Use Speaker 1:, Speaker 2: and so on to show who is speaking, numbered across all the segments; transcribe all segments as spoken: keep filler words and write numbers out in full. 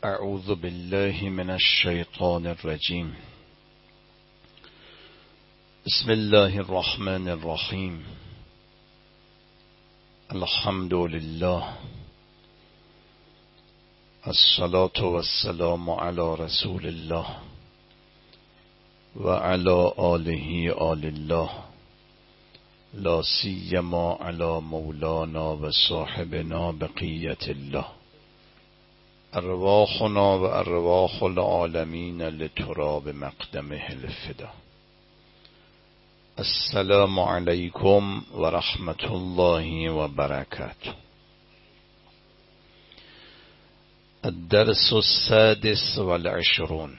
Speaker 1: اعوذ بالله من الشیطان الرجیم. بسم الله الرحمن الرحیم. الحمد لله، الصلاة والسلام علی رسول الله و علی آله آل الله، لا سیما علی مولانا و صاحبنا بقیت الله. ارواحنا و ارواح العالمین لتراب مقدمه الفدا. السلام علیکم و رحمت الله و برکاته. الدرس السادس والعشرون.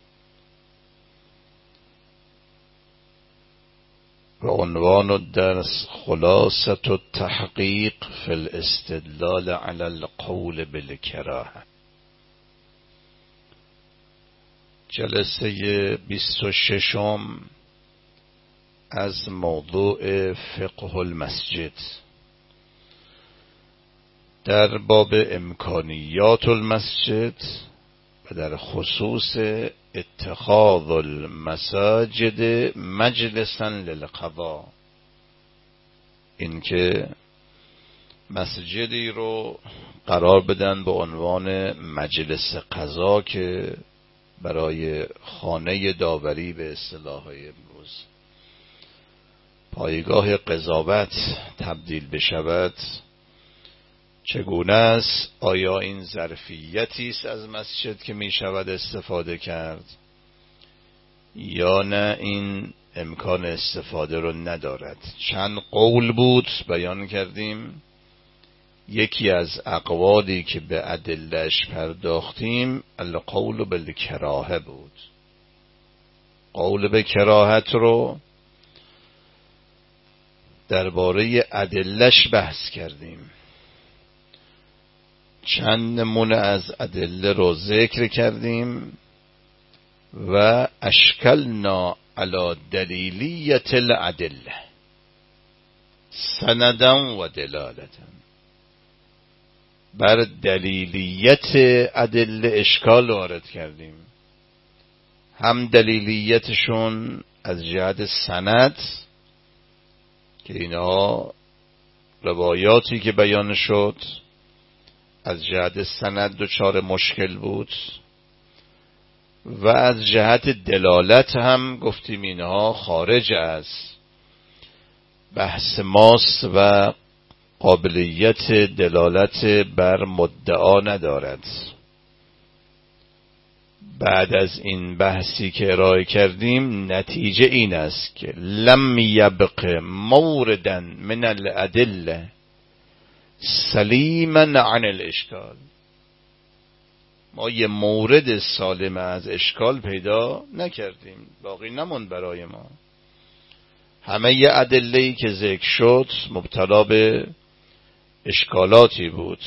Speaker 1: و عنوان الدرس خلاصة التحقیق فی الاستدلال علی القول بالکراهه. جلسه بیست و ششم از موضوع فقه المسجد در باب امکانیات المسجد و در خصوص اتخاذ المساجد مجلسا للقضاء، اینکه مسجدی رو قرار بدن به عنوان مجلس قضا که برای خانه داوری به اصطلاح امروز پایگاه قضاوت تبدیل بشود، چگونه است؟ آیا این ظرفیتی است از مسجد که می شود استفاده کرد یا نه این امکان استفاده رو ندارد؟ چند قول بود بیان کردیم. یکی از اقوالی که به ادله‌اش پرداختیم القول بالکراهه بود. قول به کراهت رو درباره ادله‌اش بحث کردیم. چند نمونه از ادله رو ذکر کردیم و اشکلنا علی دلیلیت الادله سندا و دلالتا. بر دلیلیت ادله اشکال وارد کردیم، هم دلیلیتشون از جهت سند که اینها روایاتی که بیان شد از جهت سند دچار مشکل بود، و از جهت دلالت هم گفتیم اینها خارج از بحث ماست و قابلیت دلالت بر مدعا ندارد. بعد از این بحثی که ارائه کردیم نتیجه این است که لم یبق موردا من الادله سلیما عن الاشکال. ما یه مورد سالم از اشکال پیدا نکردیم، باقی نموند برای ما. همه ی ادله‌ای که ذکر شد مبتلا به اشکالاتی بود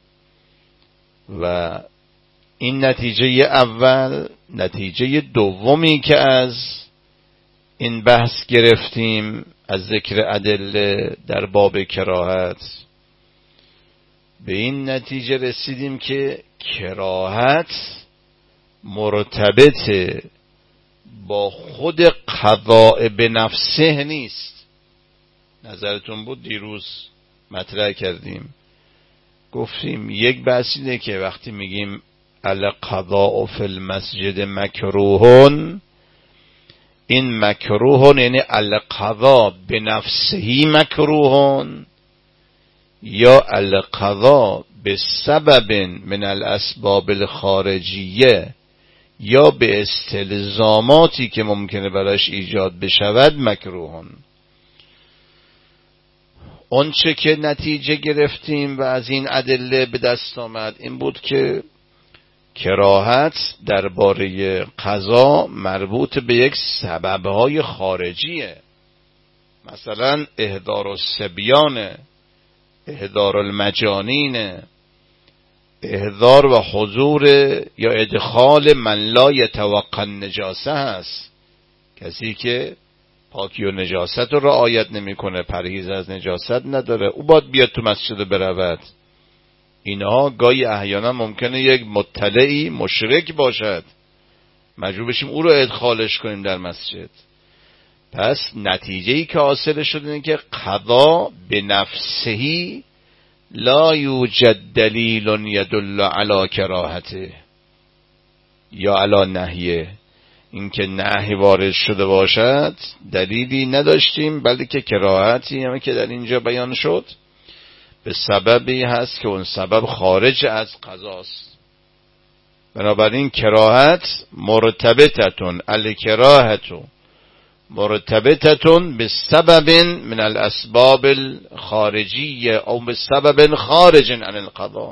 Speaker 1: و این نتیجه اول. نتیجه دومی که از این بحث گرفتیم از ذکر ادله در باب کراهت، به این نتیجه رسیدیم که کراهت مرتبط با خود قضاء به نفسه نیست. نظرتون بود دیروز مطرح کردیم، گفتیم یک بحث اینه که وقتی میگیم القضاء فی المسجد مکروهن، این مکروهن یعنی القضاء به نفسه مکروهن یا القضاء به سبب من الاسباب الخارجیه یا به استلزاماتی که ممکنه براش ایجاد بشود مکروهن. اون چه که نتیجه گرفتیم و از این ادله به دست آمد این بود که کراهت درباره قضا مربوط به یک سببهای خارجیه، مثلا احضار الصبیان، احضار المجانین، احضار و حضور یا ادخال من لا یتوقع النجاسه هست. کسی که پاکی و نجاست رو رعایت نمیکنه، پرهیز از نجاست نداره، او باید بیاد تو مسجد برود. اینها گاهی احیانا ممکنه یک مطلعی مشرک باشد، مجبور بشیم او رو ادخالش کنیم در مسجد. پس نتیجه‌ای که حاصل شد اینه که قضا به نفسهی لا یوجد دلیل یدل علی کراهته یا علی نهیه. این که نهی وارد شده باشد دلیلی نداشتیم، بلکه کراهتی همه که در اینجا بیان شد به سببی هست که اون سبب خارج از قضاست. بنابراین کراهت مرتبطتون الکراهتو مرتبطتون به سبب من الاسباب الخارجیه او به سبب خارج عن القضاء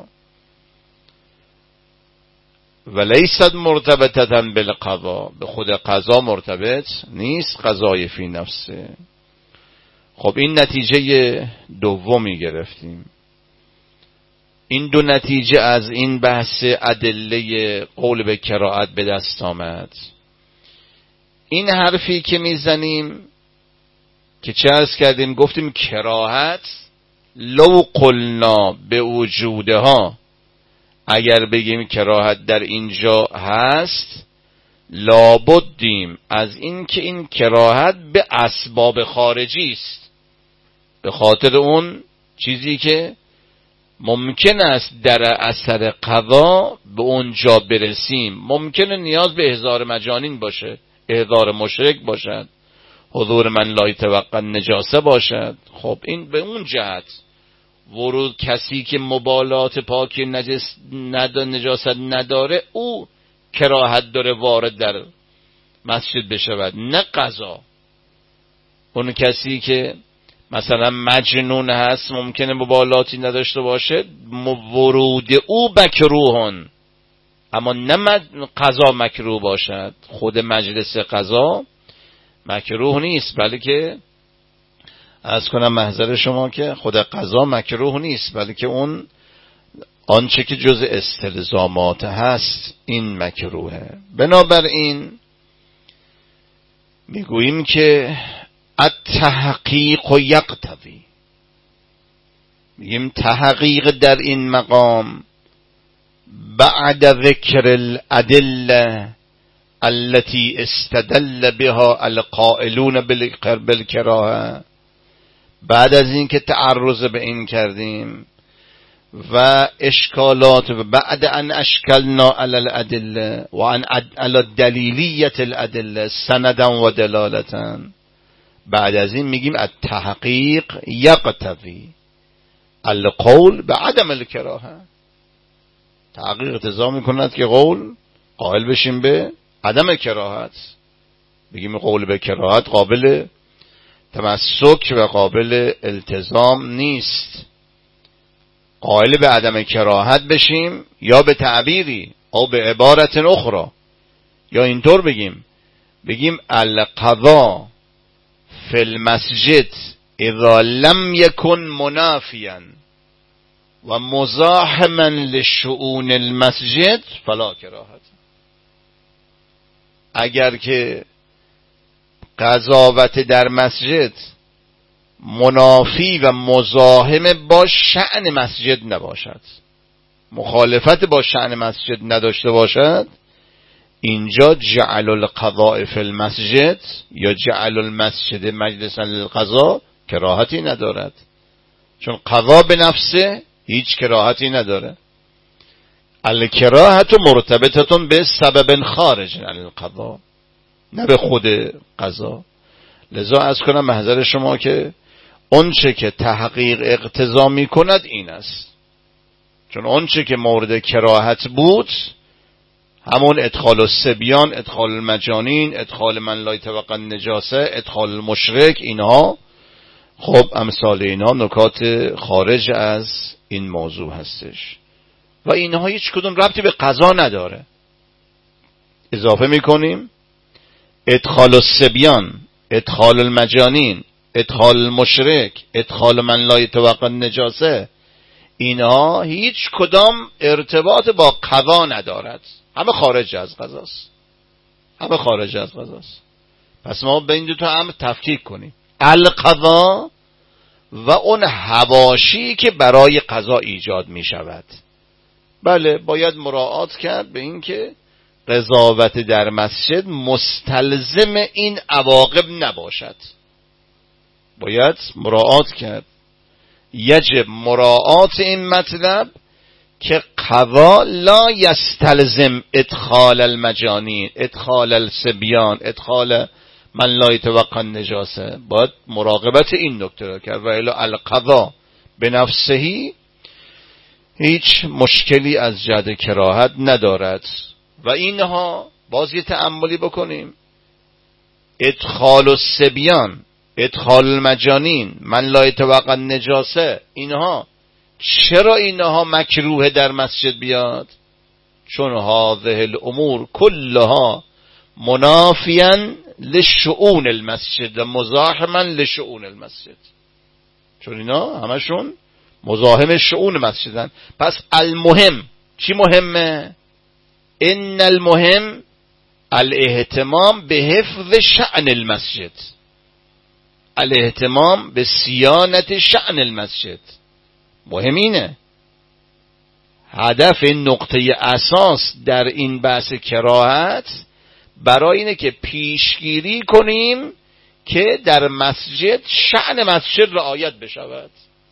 Speaker 1: ولیست مرتبطتا بالقضاء، به خود قضا مرتبط نیست، قضای فی نفسه. خب این نتیجه دومی گرفتیم. این دو نتیجه از این بحث ادله قول به کراهت به دست آمد. این حرفی که میزنیم که چه عرض کردیم، گفتیم کراهت لو قلنا به وجودها، اگر بگیم کراهت در اینجا هست لابدیم از این که این کراهت به اسباب خارجی است، به خاطر اون چیزی که ممکن است در اثر قضا به اونجا برسیم. ممکنه نیاز به احضار مجانین باشه، احضار مشرک باشد، حضور من لا یتوقع نجاسه باشد. خب این به اون جهت ورود کسی که مبالات پاکی نجس نداره نجاست نداره او کراهت داره وارد در مسجد بشود، نه قضا. اون کسی که مثلا مجنون هست ممکنه مبالاتی نداشته باشه، ورود او مکروهن، اما نه قضا مکروه باشد. خود مجلس قضا مکروه نیست، بلکه از کنم محضر شما که خود قضا مکروه نیست، بلکه اون آنچه که جز استلزامات هست این مکروهه. بنابراین میگوییم که التحقیق و یقتضی، میگیم تحقیق در این مقام بعد ذکر الادله التي استدل بها القائلون بالکراهه، بعد از این که تعرض به این کردیم و اشکالات و بعد ان اشکلنا علی الادله و ان علی دلیلیت الادله سندا و دلالتا، بعد از این میگیم التحقیق یقتضی القول بعدم الکراهه. تحقیق اقتضا میکند که قول قائل بشیم به عدم کراهت، بگیم قول به کراهت قابل تمسک و قابل التزام نیست. قائل به عدم کراهت بشیم یا به تعبیری او به عبارت اخرى، یا اینطور بگیم بگیم القضا فی المسجد اذا لم یکن منافیا و مزاحما لشؤون المسجد فلا کراهت. اگر که قضاوت در مسجد منافی و مزاحم با شأن مسجد نباشد، مخالفت با شأن مسجد نداشته باشد، اینجا جعل القضاء فی المسجد یا جعل المسجد مجلسا للقضاء کراهتی ندارد، چون قضا به نفسه هیچ کراهتی نداره. الکراهت مرتبطتون به سبب خارج عن القضاء، نه به خود قضا. لذا از کنم محضر شما که اون چه که تحقیق اقتضا می کند این است، چون اون چه که مورد کراهت بود همون ادخال الصبیان، ادخال المجانین، ادخال من لا یتوقع نجاسه، ادخال المشرک، اینها خب امثال اینها نکات خارج از این موضوع هستش و اینها هیچ کدوم ربطی به قضا نداره. اضافه میکنیم ادخال الصبیان، ادخال المجانین، ادخال المشرک، ادخال من لا یتوقع نجاسه، اینها هیچ کدام ارتباط با قضا ندارد، همه خارج از قضاست، همه خارج از قضاست. پس ما به این دو تا امر تفکیک کنیم، القضا و اون حواشی که برای قضا ایجاد می شود. بله باید مراعات کرد به این که قضاوت در مسجد مستلزم این عواقب نباشد. باید مراعات کرد، یجب مراعات این مطلب که قضا لا یستلزم ادخال المجانین، ادخال الصبیان، ادخال من لا یتوقع النجاسه. باید مراقبت این نکته را کرد و الا القضا به نفسهی هیچ مشکلی از جهت کراهت ندارد. و اینها باز یه تأملی بکنیم، ادخال الصبیان، ادخال المجانین، من لا یتوقع النجاسه، اینها چرا اینها مکروه در مسجد بیاد؟ چون هذه الامور کلها منافیاً لشؤون المسجد و مزاحما لشؤون المسجد، چون اینا همشون مزاحم شؤون مسجدن. پس المهم چی مهمه؟ ان المهم الاهتمام به حفظ شأن المسجد، الاهتمام به صیانت شأن المسجد. مهم اینه، هدف نقطه اساس در این بحث کراهت برای اینه که پیشگیری کنیم که در مسجد شأن مسجد رعایت بشود.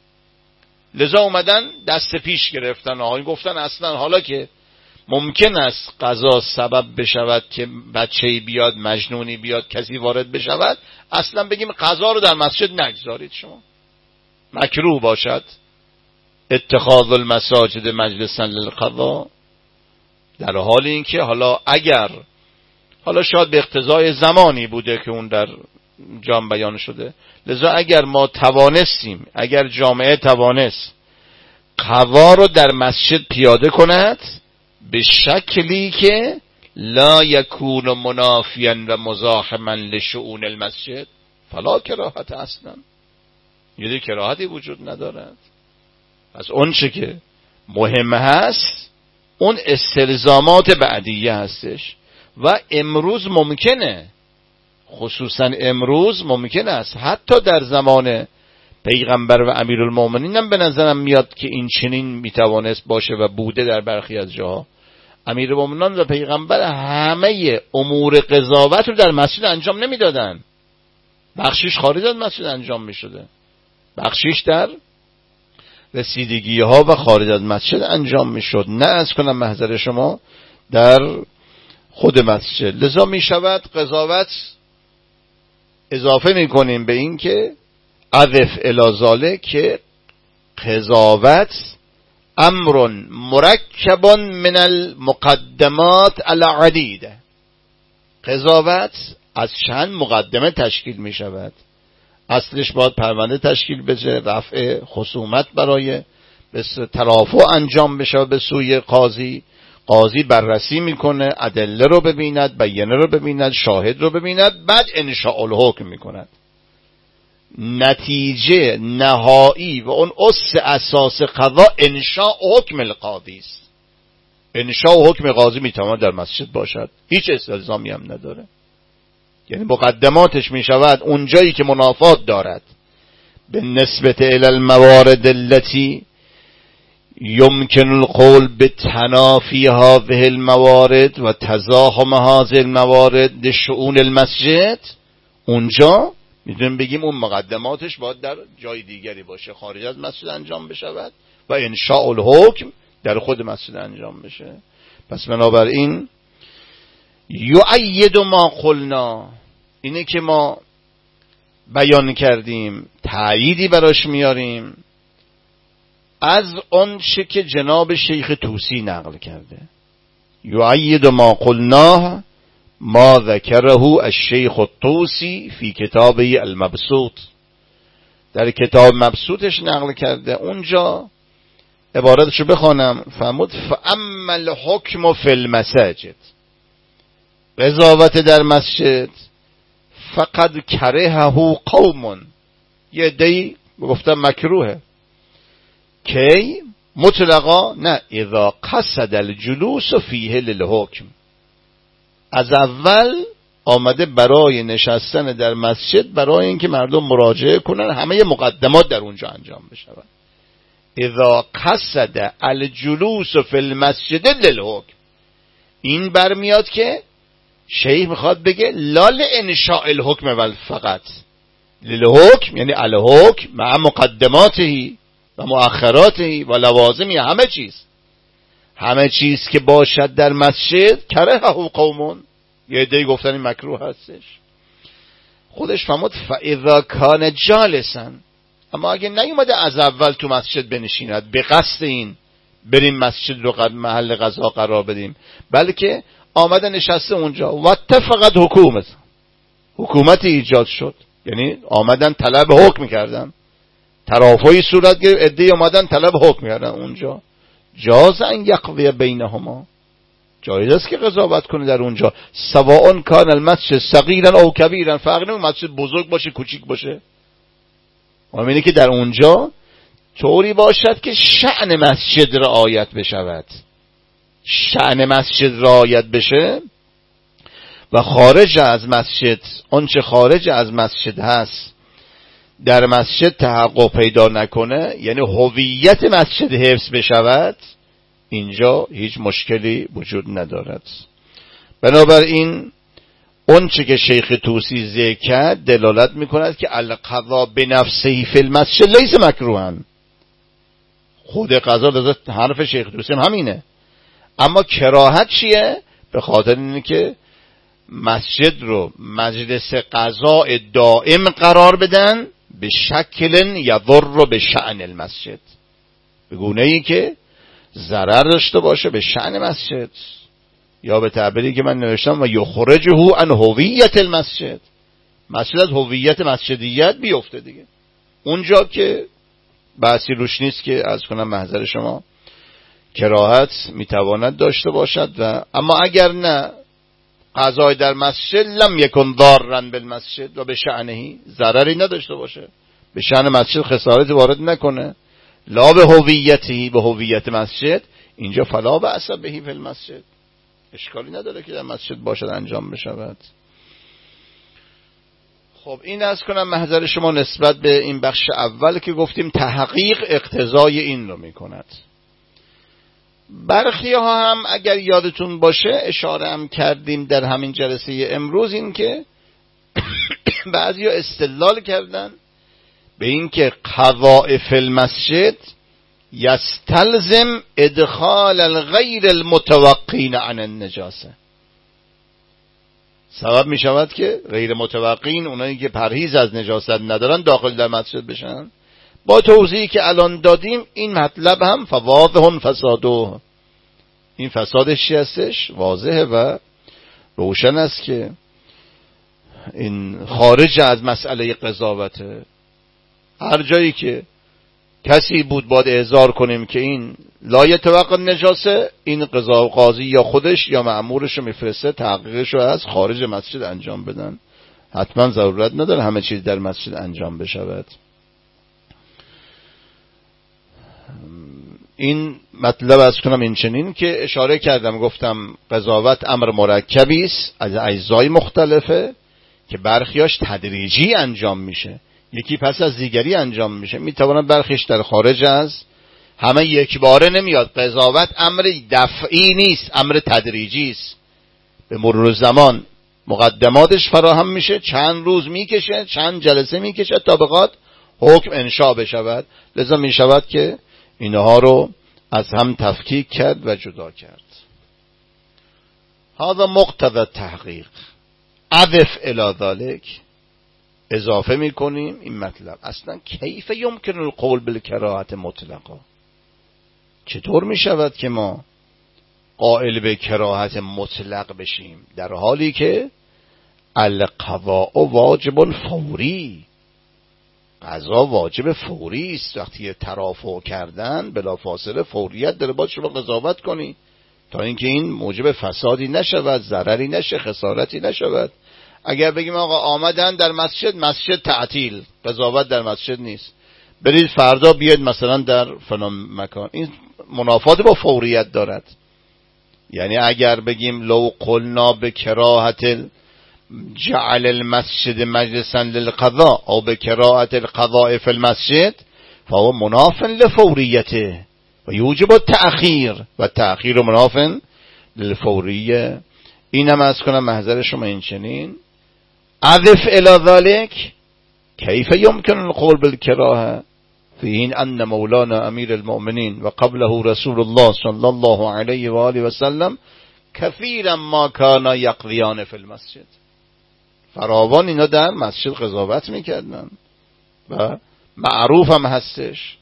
Speaker 1: لذا اومدن دست پیش گرفتن، آقایون گفتن اصلا حالا که ممکن است قضا سبب بشود که بچه‌ای بیاد، مجنونی بیاد، کسی وارد بشود، اصلا بگیم قضا رو در مسجد نگذارید، شما مکروه باشد اتخاذ المساجد مجلسا للقضا، در حال اینکه حالا اگر حالا شاید به اقتضای زمانی بوده که اون در جام بیان شده، لذا اگر ما توانستیم، اگر جامعه توانست قضا رو در مسجد پیاده کند به شکلی که لا یکون منافیا و مزاحما لشؤون المسجد فلا کراهت اصلا، یعنی کراهتی وجود ندارد. از اون چه که مهم هست اون استلزامات بعدیه هستش و امروز ممکنه، خصوصا امروز ممکن است حتی در زمان پیغمبر و امیرالمومنین هم به نظرم میاد که این چنین میتوانست باشه و بوده در برخی از جاها. امیرالمومنین و پیغمبر همه امور قضاوت رو در مسجد انجام نمیدادن، بخشیش خارج از مسجد انجام میشده، بخشیش در رسیدگی ها و خارج از مسجد انجام میشد، نه از کنم محضر شما در خود مسجد. لذا میشود قضاوت اضافه میکنیم به این که عذف الازاله که قضاوت امر مرکب من المقدمات العدیده، قضاوت از چند مقدمه تشکیل می شود. اصلش باید پرونده تشکیل بشه، رفع خصومت برای ترافع انجام بشه به سوی قاضی، قاضی بررسی میکنه، ادله رو ببیند، بیانه رو ببیند، شاهد رو ببیند، بعد انشاء الحکم میکند. نتیجه نهایی و اون اصل اساس قضا انشاء حکم القاضی است. انشاء حکم قاضی میتواند در مسجد باشد، هیچ استلزامی هم نداره. یعنی مقدماتش میشود اونجایی که منافات دارد به نسبت الی الموارد التي يمكن القول بتنافي هذه الموارد و تزاحم هذه الموارد لشؤون المسجد، اونجا میتونیم بگیم اون مقدماتش باید در جای دیگری باشه، خارج از مسجد انجام بشود و انشاء الحکم در خود مسجد انجام بشه. پس بنابراین یؤید ما قلنا، اینه که ما بیان کردیم، تأییدی براش میاریم از اون چه که جناب شیخ طوسی نقل کرده. یؤید ما قلناه ما ذکره الشیخ الطوسی فی کتابه المبسوط، در کتاب مبسوطش نقل کرده. اونجا عبارتشو بخوانم، فرمود فاما الحکم فی المساجد، قضاوت در مسجد، فقد کرهه قوم، یه دی گفتم مکروهه، کی مطلقا نه، اذا قصد الجلوس فیه للحکم، از اول آمده برای نشستن در مسجد برای اینکه مردم مراجعه کنن، همه مقدمات در اونجا انجام بشود. اذا قصد الجلوس فی المسجد للحکم. این برمیاد که شیخ میخواد بگه لا لانشاء الحکم ول فقط للحکم، یعنی الحکم مع مقدماته و مؤخراته و لوازمی، همه چیز همه چیز که باشد در مسجد کرهه قومون، یه عده‌ای گفتن این مکروه هستش. خودش فرمود فاذا کان جالسا، اما اگه نیومده از اول تو مسجد بنشیند به قصد این بریم مسجد رو محل قضا قرار بدیم، بلکه آمده نشسته اونجا و اتفقت حکومت حکومتی ایجاد شد، یعنی آمدن طلب حکم کردن، ترافعی صورت گرفت، عده‌ای آمدن طلب حکم کردن اونجا، جاز ان یقضی بینهما، جایز است که قضاوت کنه در اونجا. سواء کان المسجد صغیرا او کبیرا، فرق نمیکنه مسجد بزرگ باشه کوچیک باشه، مهم اینه که در اونجا طوری باشد که شأن مسجد رعایت بشود، شأن مسجد رعایت بشه و خارج از مسجد، آنچه خارج از مسجد هست در مسجد تحقق پیدا نکنه، یعنی هویت مسجد حفظ بشود، اینجا هیچ مشکلی وجود ندارد. بنابراین اونچه که شیخ طوسی ذکر کرد دلالت میکند که القضا بنفسه فی المسجد لیس مکروها، خود قضا لذت حرف شیخ طوسی هم همینه، اما کراهت چیه؟ به خاطر اینه که مسجد رو مجلس قضاء دائم قرار بدن به شکل یضر به شأن المسجد، به گونه ای که ضرر داشته باشه به شأن مسجد، یا به تعبیری که من نوشتم و یخرجه عن هویت المسجد، مسجد از هویت مسجدیت بیفته دیگه. اونجا که بحثی روش نیست که از کنم محضر شما کراهت میتواند داشته باشد، و اما اگر نه قضای در مسجد لم یکن ضارا بالمسجد و به شأنه، ضرری نداشته باشه، به شأن مسجد خسارت وارد نکنه، لا به هویتی، به هویت مسجد، اینجا فلا بأس بهی فی المسجد، اشکالی نداره که در مسجد باشد انجام بشود. خب این از کنم محضر شما نسبت به این بخش اول که گفتیم تحقیق اقتضای این رو میکند. برخی ها هم اگر یادتون باشه اشاره هم کردیم در همین جلسه امروز، این که بعضی ها استدلال کردن به این که قضاء فی المسجد یستلزم ادخال الغیر المتوقین عن النجاسه، سبب می شود که غیر متوقین، اونایی که پرهیز از نجاست ندارن، داخل در مسجد بشن. با توضیحی که الان دادیم این مطلب هم فواضح فساده، این فسادش چی هستش؟ واضحه و روشن است که این خارج از مسئله قضاوته. هر جایی که کسی بود باید احضار کنیم که این لا یتوقع نجاسه، این قضا قاضی یا خودش یا مأمورش رو میفرسته تحقیقش رو از خارج مسجد انجام بدن، حتما ضرورت نداره همه چیز در مسجد انجام بشود. این مطلب از کنم این چنین که اشاره کردم، گفتم قضاوت امر مرکبی است از اجزای مختلفه که برخیاش تدریجی انجام میشه، یکی پس از دیگری انجام میشه، میتواند برخیش در خارج از همه یک باره نمیاد. قضاوت امر دفعی نیست، امر تدریجی است، به مرور زمان مقدماتش فراهم میشه، چند روز میکشه، چند جلسه میکشه تا بخواد حکم انشاء بشود، لذا میشود که اینها رو از هم تفکیک کرد و جدا کرد. هذا مقتضى تحقیق. اضف الی ذلك، اضافه میکنیم این مطلب، اصلا کیف یمکن القول بالکراهت مطلقا، چطور میشود که ما قائل به کراهت مطلق بشیم در حالی که القضاء واجب فوری، قضا واجب فوری است. وقتی ترافع کردن بلافاصله فوریت داره، باید شما قضاوت کنی تا اینکه این موجب فسادی نشود، ضرری نشه، خسارتی نشود. اگر بگیم آقا آمدن در مسجد، مسجد تعطیل، قضاوت در مسجد نیست، برید فردا بیاید مثلا در فلان مکان، این منافات با فوریت دارد. یعنی اگر بگیم لو قلنا به کراهت جعل المسجد مجلسا للقضاء او به کراهت القضاء فی المسجد، فهو مناف لفوریته و یوجب التأخیر و تأخیر مناف للفوریه. اینم از کنم محضر شما این چنین. اضف الی ذلك کیف یمکن القول بالکراهه فی این ان مولانا امیر المؤمنین و قبله رسول الله صلی الله علیه و آله و سلم کثیرا ما کانا یقضیان فی المسجد. فراوان اینا در مسجد قضاوت میکردن و معروف هم هستش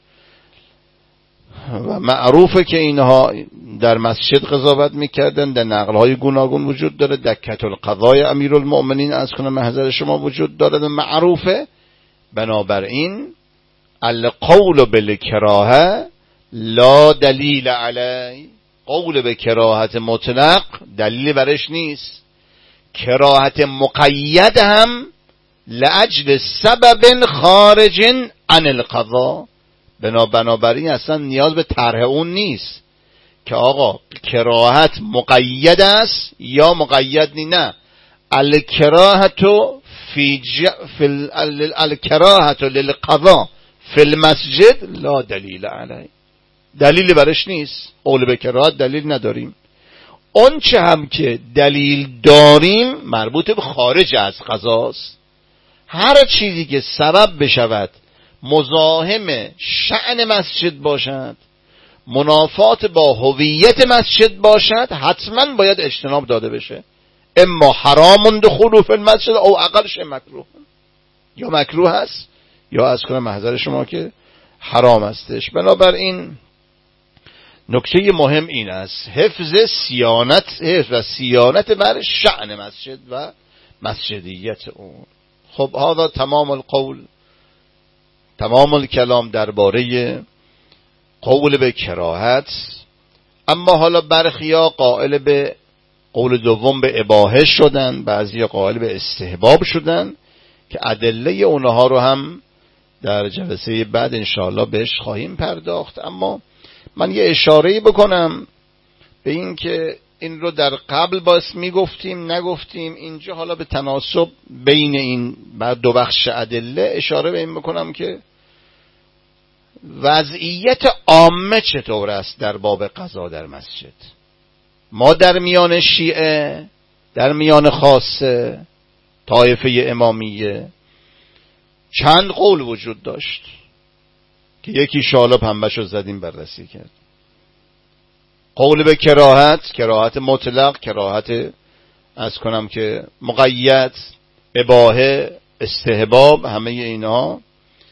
Speaker 1: و معروفه که اینها در مسجد قضاوت میکردن. در نقلهای گوناگون وجود داره، دکت القضای امیر المؤمنین از کنم محضر شما وجود داره و معروفه. بنابراین القول بالکراهه لا دلیل علی، قول به کراهت مطلق دلیل برش نیست. کراهت مقید هم لاجل سبب خارج عن القضا، بنابراین اصلا نیاز به طرح اون نیست که آقا کراهت مقید است یا مقید نی. نه، الکراهت فی ج... فی ال... الکراهت للقضا فی المسجد لا دلیل علی، دلیل برش نیست. قول به کراهت دلیل نداریم. اون چه هم که دلیل داریم مربوط به خارج از قضاست. هر چیزی که سبب بشود مزاحم شأن مسجد باشد، منافات با هویت مسجد باشد، حتما باید اجتناب داده بشه. اما حرام دخول فی المسجد او اقلش مکروه، یا مکروه هست یا از کنم محضر شما که حرام هستش. بنابراین نکته مهم این است حفظ سیانت حفظ و سیانت بر شأن مسجد و مسجدیت اون. خب هذا تمام القول، تمام الکلام درباره قول به کراهت. اما حالا برخیا قائل به قول دوم به اباحه شدن، بعضی قائل به استحباب شدن که ادله اونها رو هم در جلسه بعد انشاءالله بهش خواهیم پرداخت. اما من یه اشاره‌ای بکنم به این که این رو در قبل باز میگفتیم نگفتیم، اینجا حالا به تناسب بین این بعد دو بخش ادله اشاره به این بکنم که وضعیت عامه چطور است در باب قضا در مسجد. ما در میان شیعه، در میان خاصه، طایفه امامیه چند قول وجود داشت که یکی شالا پنبهشو زدیم بررسی کرد. قول به کراهت، کراهت مطلق، کراهت از کنم که مقید، اباحه، استحباب، همه اینها.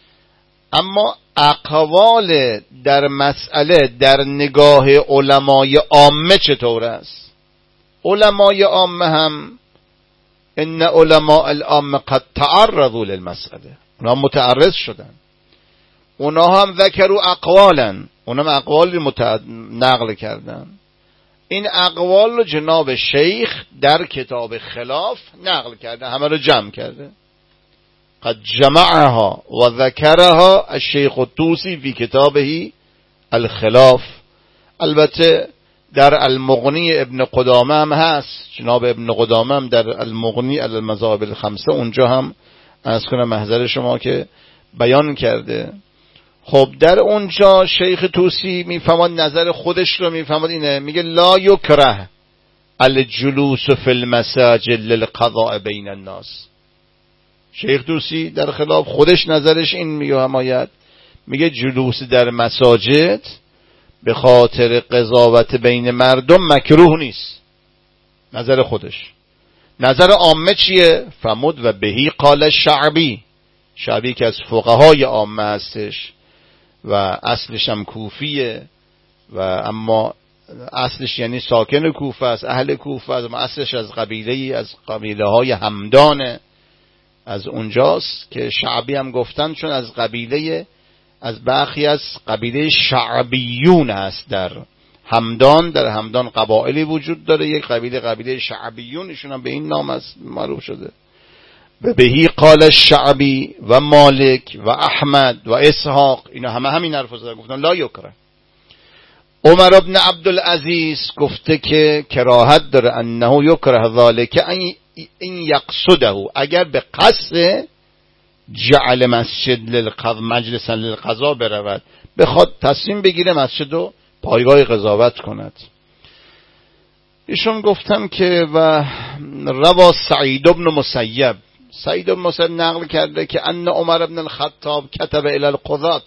Speaker 1: اما اقوال در مسئله در نگاه علمای عامه چطور است؟ علمای عامه هم ان علماء العامه قد تعرضوا للمسئله، اونا متعرض شدن، اونا هم ذکروا اقوالا، اونا هم اقوالی متعد... نقل کردن. این اقوال رو جناب شیخ در کتاب خلاف نقل کرده، همه رو جمع کرده. قد جمعها و ذکرها الشیخ الطوسی فی کتابه الخلاف. البته در المغنی ابن قدامه هم هست، جناب ابن قدامه هم در المغنی المذاهب الخمسه اونجا هم از کنم محضر شما که بیان کرده. خب در اونجا شیخ طوسی میفهمد نظر خودش رو میفهمد اینه، میگه لا یکره الجلوس فی المساجد للقضاء بین الناس. شیخ طوسی در خلاف خودش نظرش این میگه، حمایت میگه جلوس در مساجد به خاطر قضاوت بین مردم مکروه نیست، نظر خودش. نظر عامه چیه؟ فمود و بهی قال شعبی، شعبی که از فقهای عامه هستش و اصلش هم کوفیه و اما اصلش یعنی ساکن کوفه است، اهل کوفه است، اما اصلش از قبیله از قبیله های همدانه، از اونجاست که شعبی هم گفتن چون از قبیله از برخی از قبیله شعبیون هست. در همدان در همدان قبایلی وجود داره، یک قبیله قبیله شعبیون، ایشون هم به این نام است معروف شده. و بهی قال الشعبی و مالک و احمد و اسحاق، اینا همه همین حرفو زدن، گفتن لا یکره. عمر ابن عبدالعزیز گفته که کراهت داره، انه یکره ذالک ان یقصده، اگر به قصد جعل مسجد للقضا مجلسا للقضا برود، بخواد تصمیم بگیره مسجد رو پایگاه قضاوت کند. ایشون گفتم که و روا سعید بن مسیب، سعید بن مسیب نقل کرده که ان عمر بن الخطاب کتب الی القضاة،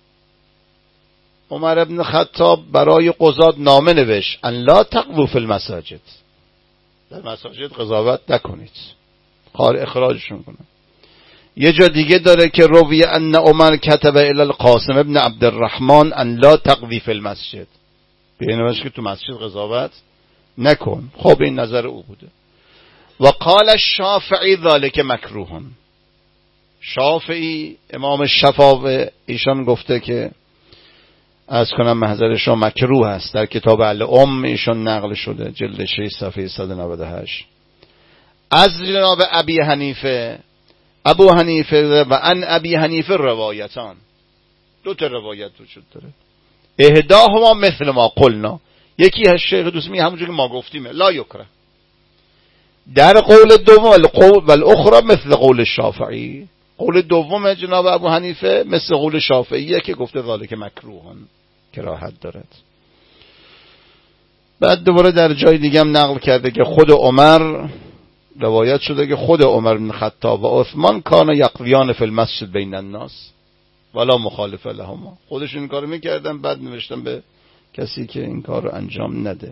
Speaker 1: عمر بن الخطاب برای قضات نامه نوشت ان لا تقضوا فی المساجد، در مساجد قضاوت نکنید، خار اخراجشون کنن. یه جا دیگه داره که روی ان عمر کتب الی القاسم ابن عبد الرحمن ان لا تقضی فی المسجد، بینوش که تو مسجد قضاوت نکن. خب این نظر او بوده. و قال الشافعی ذلك مکروه، شافعی امام شفاوی ایشان گفته که از کنم محضر شما مکروه است، در کتاب الام ایشان نقل شده جلد شش صفحه صد و نود و هشت. از جناب ابی حنیفه، ابو حنیفه و ان ابی حنیفه روایتان، دو تا روایت وجود داره. احداهما مثل ما قلنا، یکی از شیخ دوسمی همونجوری که ما گفتیم لا یکره، در قول دوم القول والاخرى مثل قول شافعی، قول دوم جناب ابو حنیفه مثل قول شافعیه که گفته ذالک مکروهن، کراهت دارد. بعد دوباره در جای دیگه هم نقل کرده که خود عمر، روایت شده که خود عمر بن خطاب و عثمان کان یقضیان فی المسجد بین الناس ولا مخالف لهما، خودشون این کارو میکردن، بعد نوشتن به کسی که این کار رو انجام نده.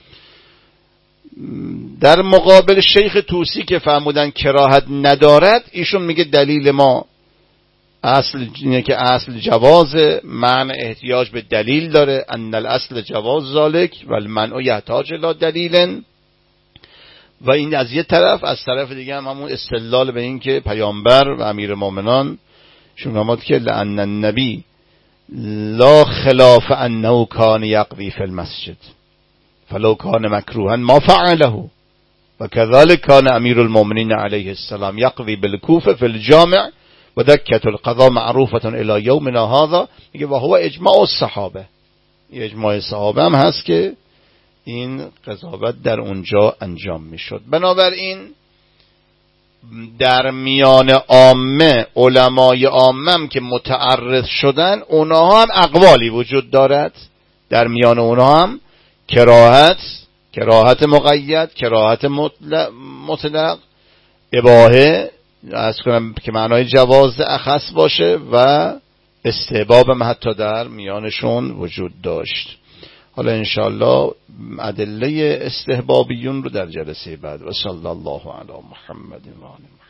Speaker 1: در مقابل شیخ طوسی که فرمودن کراهت ندارد، ایشون میگه دلیل ما اصل اینه که اصل جواز، معنی احتیاج به دلیل داره، ان الاصل جواز ذالک و المنع یحتاج الی دلیل. و این از یه طرف، از طرف دیگه هم همون استدلال به این که پیامبر و امیر مومنان شون فرمود که لأن النبی لا خلاف انه کان یقضی فی المسجد فلو کان مکروها ما فعله و كذلك کان امیر المؤمنین علیه السلام یقضی بالکوفه فی الجامع و دکت القضاء معروفه الی یومنا هذا، میگه و هو اجماع الصحابه، اجماع صحابه هم هست که این قضاوت در اونجا انجام میشد. بنابراین در میان عامه، علمای عامه که متعرض شدن، اونها هم اقوالی وجود دارد، در میان اونها هم کراهت، کراهت مقید، کراهت مطلق, مطلق اباحه از کنم که معنای جواز اخص باشه و استحباب هم حتی در میانشون وجود داشت. حالا انشاءالله ادله استحبابیون رو در جلسه بعد. و صلی الله علی محمد و آله.